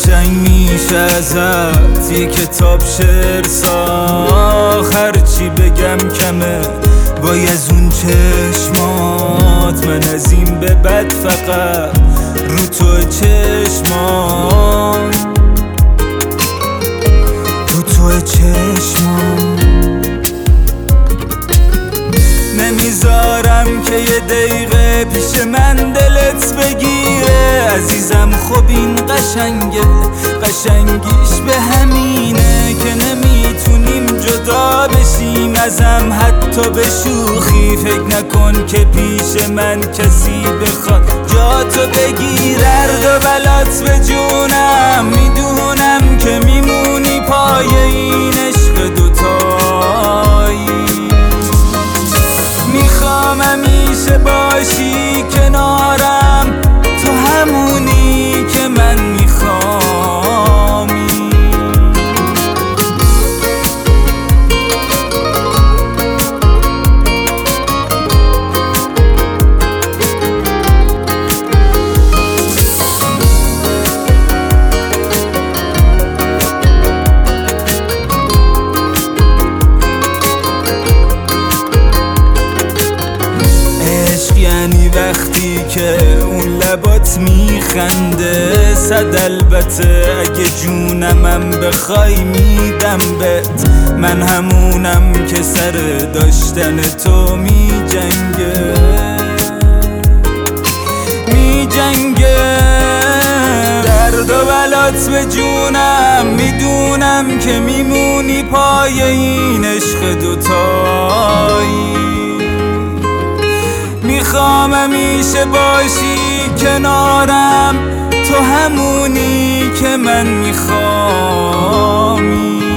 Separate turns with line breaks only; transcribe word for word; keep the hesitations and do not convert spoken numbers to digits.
قشنگ میشه ازت یه کتاب شعر ساخت، هرچی بگم کمه وای از اون چشمات، من از این به بعد فقط رو تو چشمات، رو تو چشمات نمیذارم که یه دقیقه پیش من دلت بگیره عزیزم. خب این قشنگه، قشنگیش به همینه که نمیتونیم جدا بشیم ازم حتی به شوخی. فکر نکن که پیش من کسی بخواد جا تو بگیر. درد و بلات به جونم میدونم که میمونی پای این عشق دوتایی. میخوام همیشه باشی کنارم، تو همونی که من میخوامی. یعنی وقتی که اون لبات میخنده صد البته اگه جونمم بخوای میدم بهت. من همونم که سر داشتن تو میجنگه میجنگه درد و بلات به جونم میدونم که میمونی پای این عشق دوتایی. میخوام همیشه باشی کنارم، تو همونی که من میخوامی.